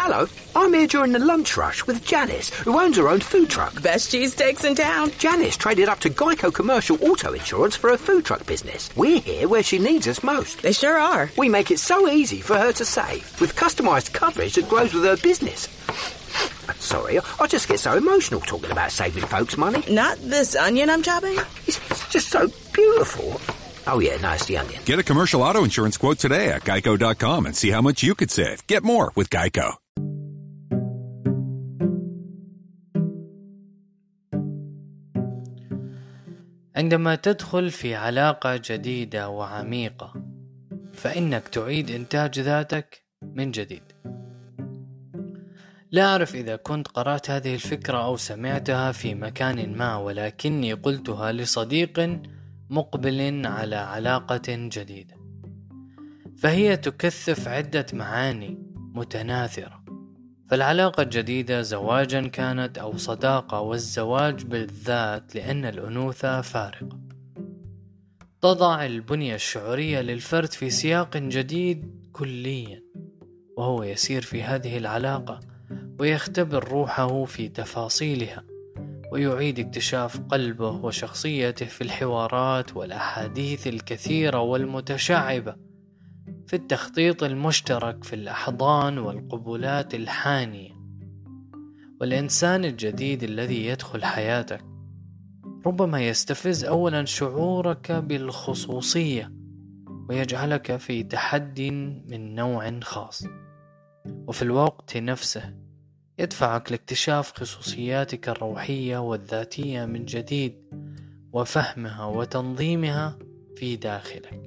Hello, I'm here during the lunch rush with Janice, who owns her own food truck. Best cheesesteaks in town. Janice traded up to Geico Commercial Auto Insurance for her food truck business. We're here where she needs us most. They sure are. We make it so easy for her to save, with customised coverage that grows with her business. Sorry, I just get so emotional talking about saving folks money. Not this onion I'm chopping? It's just so beautiful. Oh yeah, no, it's the onion. Get a commercial auto insurance quote today at geico.com and see how much you could save. Get more with Geico. عندما تدخل في علاقة جديدة وعميقة فإنك تعيد إنتاج ذاتك من جديد. لا أعرف إذا كنت قرأت هذه الفكرة أو سمعتها في مكان ما، ولكني قلتها لصديق مقبل على علاقة جديدة، فهي تكثف عدة معاني متناثرة. فالعلاقة الجديدة زواجا كانت أو صداقة، والزواج بالذات لأن الأنوثة فارقة تضع البنية الشعورية للفرد في سياق جديد كليا، وهو يسير في هذه العلاقة ويختبر روحه في تفاصيلها، ويعيد اكتشاف قلبه وشخصيته في الحوارات والأحاديث الكثيرة والمتشعبة، في التخطيط المشترك، في الأحضان والقبلات الحانية. والإنسان الجديد الذي يدخل حياتك ربما يستفز أولا شعورك بالخصوصية ويجعلك في تحدي من نوع خاص، وفي الوقت نفسه يدفعك لاكتشاف خصوصياتك الروحية والذاتية من جديد وفهمها وتنظيمها في داخلك.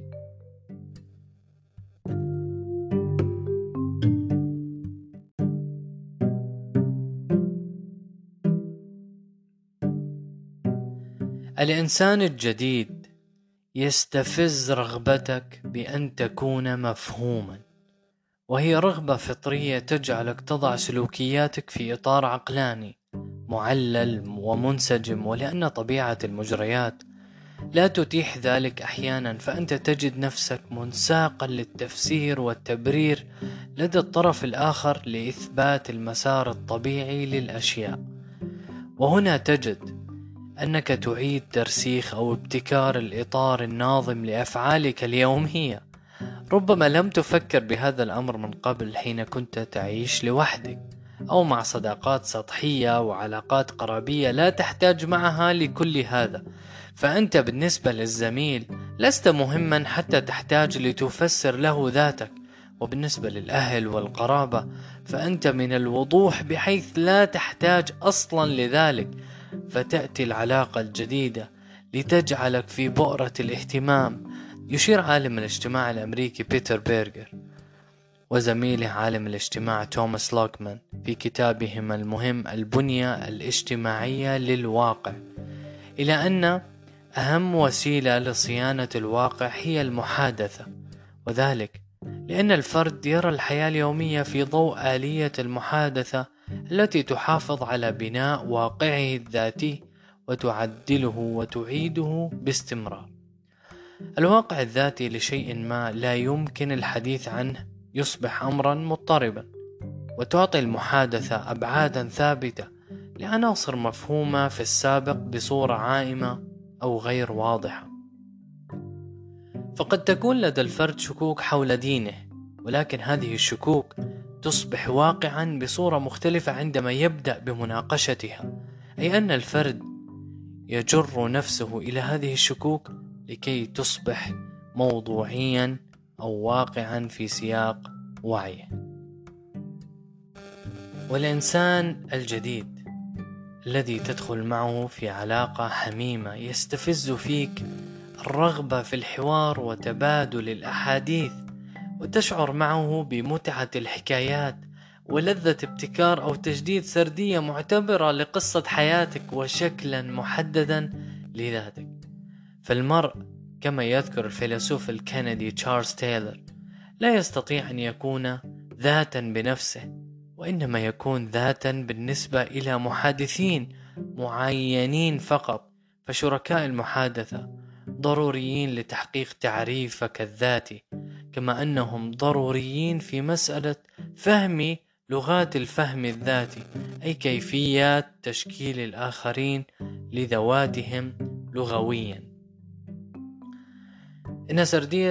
الإنسان الجديد يستفز رغبتك بأن تكون مفهوما، وهي رغبة فطرية تجعلك تضع سلوكياتك في إطار عقلاني معلل ومنسجم، ولأن طبيعة المجريات لا تتيح ذلك أحيانا، فأنت تجد نفسك منساقا للتفسير والتبرير لدى الطرف الآخر لإثبات المسار الطبيعي للأشياء. وهنا تجد أنك تعيد ترسيخ أو ابتكار الإطار الناظم لأفعالك اليومية. ربما لم تفكر بهذا الأمر من قبل حين كنت تعيش لوحدك أو مع صداقات سطحية وعلاقات قرابية لا تحتاج معها لكل هذا، فأنت بالنسبة للزميل لست مهما حتى تحتاج لتفسر له ذاتك، وبالنسبة للأهل والقرابة فأنت من الوضوح بحيث لا تحتاج أصلا لذلك. فتأتي العلاقة الجديدة لتجعلك في بؤرة الاهتمام. يشير عالم الاجتماع الأمريكي بيتر بيرغر وزميله عالم الاجتماع توماس لوكمان في كتابهما المهم البنية الاجتماعية للواقع إلى أن أهم وسيلة لصيانة الواقع هي المحادثة، وذلك لأن الفرد يرى الحياة اليومية في ضوء آلية المحادثة التي تحافظ على بناء واقعه الذاتي وتعدله وتعيده باستمرار. الواقع الذاتي لشيء ما لا يمكن الحديث عنه يصبح أمرا مضطربا، وتعطي المحادثة أبعادا ثابتة لعناصر مفهومة في السابق بصورة عائمة أو غير واضحة. فقد تكون لدى الفرد شكوك حول دينه، ولكن هذه الشكوك تصبح واقعا بصورة مختلفة عندما يبدأ بمناقشتها، أي أن الفرد يجر نفسه إلى هذه الشكوك لكي تصبح موضوعيا أو واقعا في سياق وعيه. والإنسان الجديد الذي تدخل معه في علاقة حميمة يستفز فيك الرغبة في الحوار وتبادل الأحاديث، وتشعر معه بمتعة الحكايات ولذة ابتكار أو تجديد سردية معتبرة لقصة حياتك وشكلا محددا لذاتك. فالمرء كما يذكر الفيلسوف الكندي تشارلز تايلور لا يستطيع أن يكون ذاتا بنفسه، وإنما يكون ذاتا بالنسبة إلى محادثين معينين فقط. فشركاء المحادثة ضروريين لتحقيق تعريفك الذاتي، كما أنهم ضروريين في مسألة فهم لغات الفهم الذاتي، أي كيفيات تشكيل الآخرين لذواتهم لغويا. إن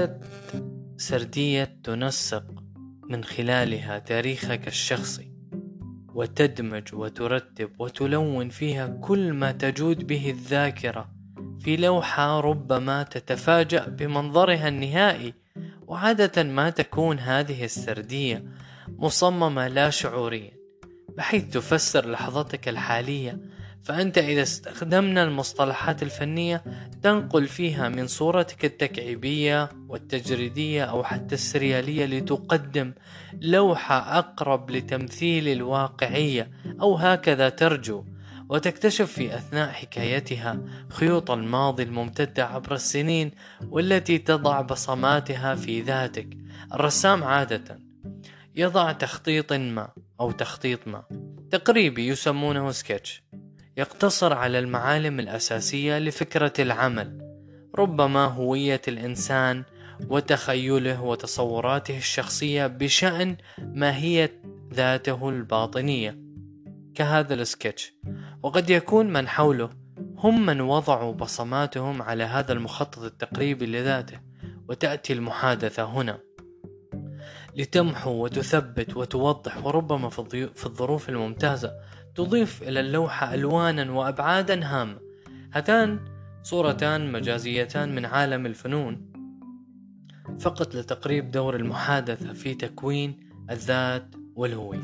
سردية تنسق من خلالها تاريخك الشخصي، وتدمج وترتب وتلون فيها كل ما تجود به الذاكرة في لوحة ربما تتفاجأ بمنظرها النهائي. وعادة ما تكون هذه السردية مصممة لا شعوريا، بحيث تفسر لحظتك الحالية. فأنت إذا استخدمنا المصطلحات الفنية تنقل فيها من صورتك التكعيبية والتجريدية أو حتى السريالية لتقدم لوحة أقرب لتمثيل الواقعية، أو هكذا ترجو. وتكتشف في أثناء حكايتها خيوط الماضي الممتدة عبر السنين، والتي تضع بصماتها في ذاتك. الرسام عادة يضع تخطيط ما تقريبي يسمونه سكتش، يقتصر على المعالم الأساسية لفكرة العمل، ربما هوية الإنسان وتخيله وتصوراته الشخصية بشأن ماهية ذاته الباطنية كهذا السكتش. وقد يكون من حوله هم من وضعوا بصماتهم على هذا المخطط التقريبي لذاته. وتأتي المحادثة هنا لتمحو وتثبت وتوضح، وربما في الظروف الممتازة تضيف إلى اللوحة ألوانا وأبعادا هامة. هاتان صورتان مجازيتان من عالم الفنون فقط لتقريب دور المحادثة في تكوين الذات والهوية.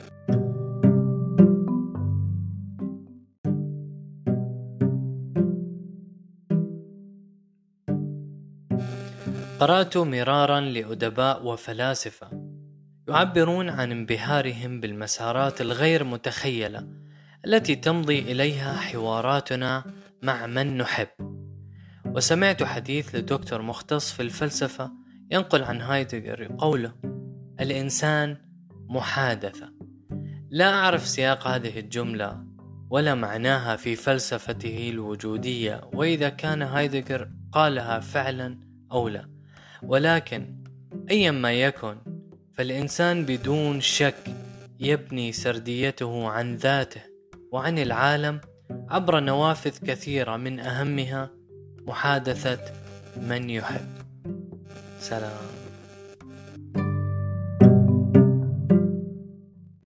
قرأت مرارا لأدباء وفلاسفة يعبرون عن انبهارهم بالمسارات الغير متخيلة التي تمضي إليها حواراتنا مع من نحب. وسمعت حديث لدكتور مختص في الفلسفة ينقل عن هايدغر قوله: الإنسان محادثة. لا أعرف سياق هذه الجملة ولا معناها في فلسفته الوجودية، وإذا كان هايدغر قالها فعلا أو لا، ولكن أيا ما يكن فالإنسان بدون شك يبني سرديته عن ذاته وعن العالم عبر نوافذ كثيرة، من أهمها محادثة من يحب. سلام.